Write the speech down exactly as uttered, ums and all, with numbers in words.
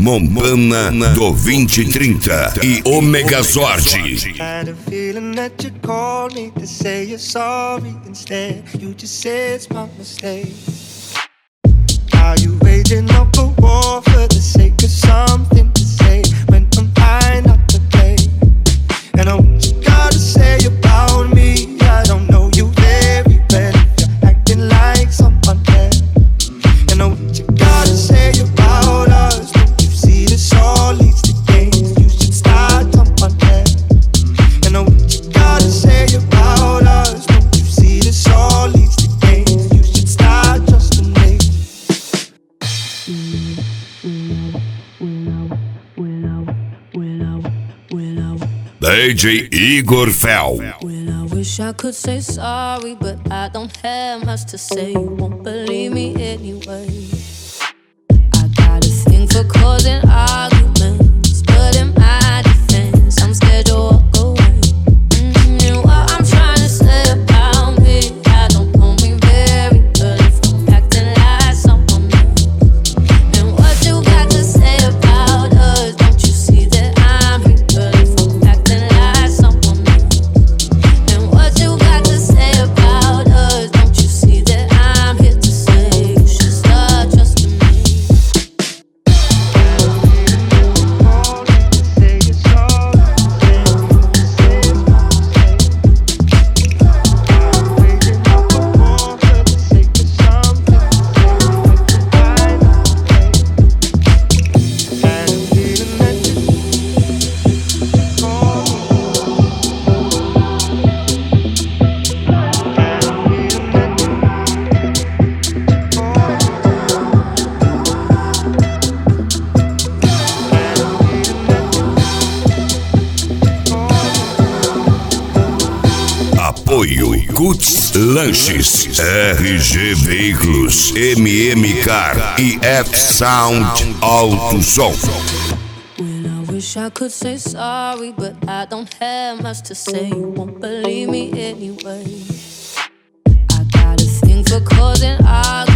Mombana do vinte e trinta e Omega Zord. Had a feeling that you called me to say you're sorry. Instead, you just said it's my mistake. Are you waging up a war for the sake of something to say when I'm high not to play? And I what you gotta say about me. I don't know you very well if you're acting like someone else. And I what you gotta say about us. Don't you see this all leads to games? You should start someone else. And I what you gotta say about us. Don't you see this all leads to games? You should start trusting me. D J Igor Fel. Well, I wish I could say sorry, but I don't have much to say. You won't believe me anyway. I got a thing for causing arguments, but in my defense, I'm scared to walk away. Mm, and what I'm trying to say about me, I don't know me very well if I'm acting like someone else. And what you got to say about us? Don't you see that I'm real if I'm acting like someone else? And what you got to say about us? Don't you see that I'm here to say you should start trusting me? Apoio Guts Lanches, R G Veículos, M M Car e F Sound Alto Som. Well, I wish I could say sorry, but I don't have much to say. You won't believe me anyway. I got a thing for causing arguments.